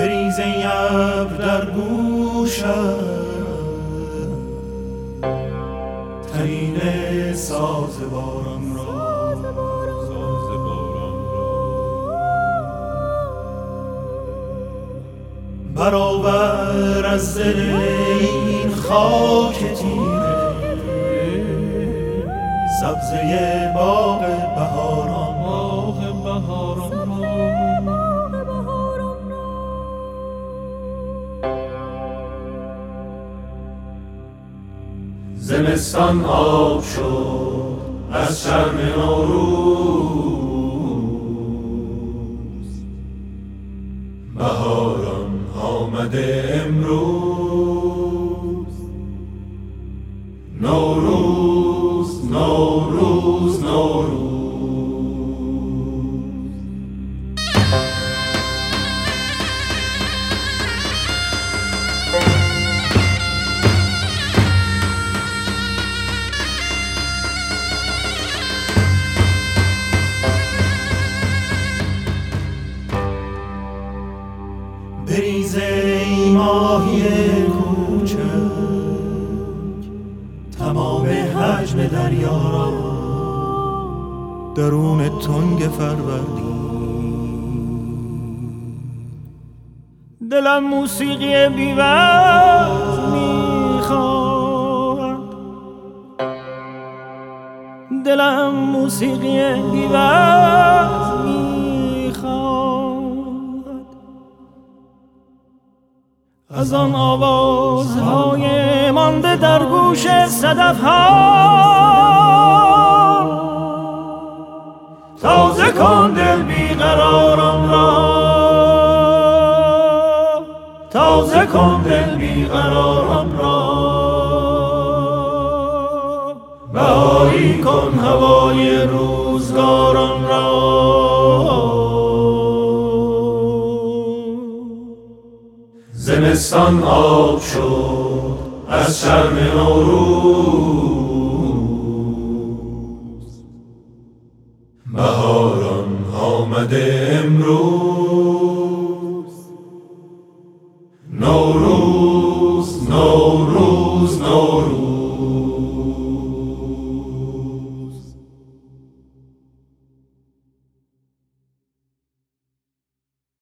بریز ای ابر در گوشم ترین ساز باران را برآور از دل این خاک تیره سبزه باغ بهاران زمستان آب شد از شرم نوروز بهاران آمده امروز نوروز نوروز نوروز بریز ای ماهی کوچک تمام حجم دریا را درون تنگ فروردین دلم موسیقی بی‌وقت میخواد دلم موسیقی بی‌وقت از آن آوازهای مانده در گوش صدف‌ها تازه کن دل بیقراران را تازه کن دل بیقراران را بهایی کن هوای روزگاران را زمستان آب شد از شرم نوروز بهاران آمده